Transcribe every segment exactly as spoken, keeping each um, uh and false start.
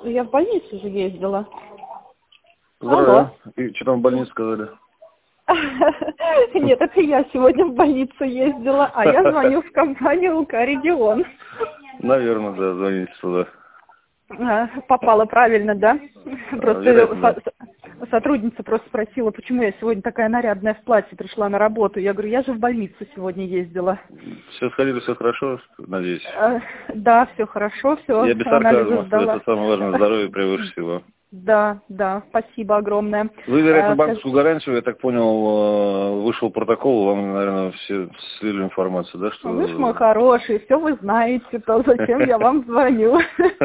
я в больницу же ездила. Здорово. И что там в больнице сказали? Нет, это я сегодня в больницу ездила, а я звоню в компанию УК «Регион». Наверное, да, звоните сюда. Попала правильно, да? Просто Вероятно, со- сотрудница просто спросила, почему я сегодня такая нарядная в платье пришла на работу. Я говорю, я же в больницу сегодня ездила. Все сходили, все хорошо, надеюсь? Да, все хорошо, все. Я без сарказма, это самое важное, здоровье превыше всего. Да, да, спасибо огромное. Вы, вероятно, банковскую гарантию, я так понял, вышел протокол, вам, наверное, все слили информацию, да, что... Вы ж мой хороший, все вы знаете, то зачем я вам звоню.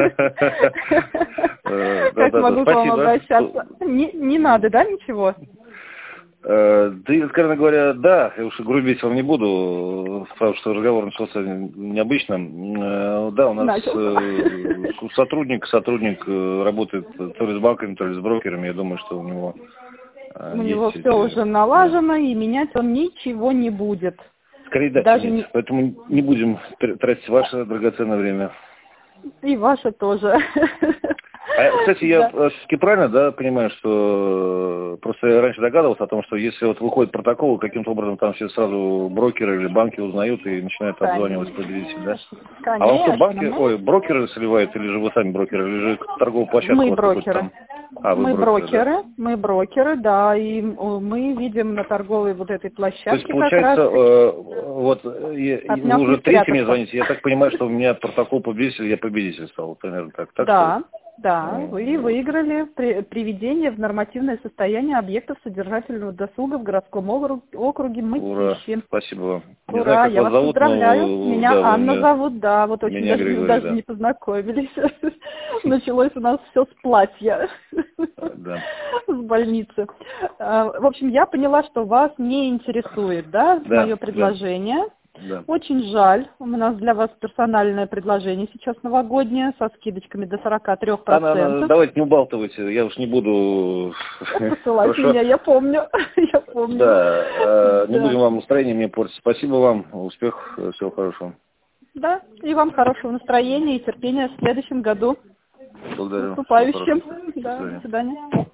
Как могу к вам обращаться? Не надо, да, ничего? Да, откровенно говоря, да, я уж грубить вам не буду, потому что разговор начался необычно. Да, у нас сотрудник, сотрудник работает то ли с банками, то ли с брокерами, я думаю, что у него У него все уже налажено, и менять он ничего не будет. Скорее да, Даже нет. не... Поэтому не будем тратить ваше драгоценное время. И ваше тоже. А, кстати, я да. все-таки правильно, да, понимаю, что просто я раньше догадывался о том, что если вот выходит протокол, каким-то образом там все сразу брокеры или банки узнают и начинают обзванивать победителей, да? Конечно, а вам что, банки, мы... ой, брокеры сливают, или же вы сами брокеры, или же торговую площадку? Мы брокеры. Там? А, мы брокеры, брокеры, да? мы брокеры, да, и мы видим на торговой вот этой площадке. То есть, получается, как раз э, вот вы уже третий мне звоните, я так понимаю, что у меня протокол победителя, я победитель стал, примерно так, так да. что... Да, вы выиграли при, приведение в нормативное состояние объектов содержательного досуга в городском округе Мытищи. Ура, спасибо вам. Ура, не знаю, как я вас вас зовут, поздравляю. но, Меня да, Анна меня, зовут, да, вот очень даже, Григорий, даже да. не познакомились. Началось у нас все с платья, да. с больницы. В общем, я поняла, что вас не интересует, да, да мое предложение. Да. Да. Очень жаль. У нас для вас персональное предложение сейчас новогоднее со скидочками до сорок три процента. Анна, Анна, давайте не убалтывайте, я уж не буду... Посылать меня, я помню. я помню. Да, э, не да. будем вам настроение мне портить. Спасибо вам, успех, всего хорошего. Да, и вам хорошего настроения и терпения в следующем году. Благодарю. С наступающим. Да, до свидания.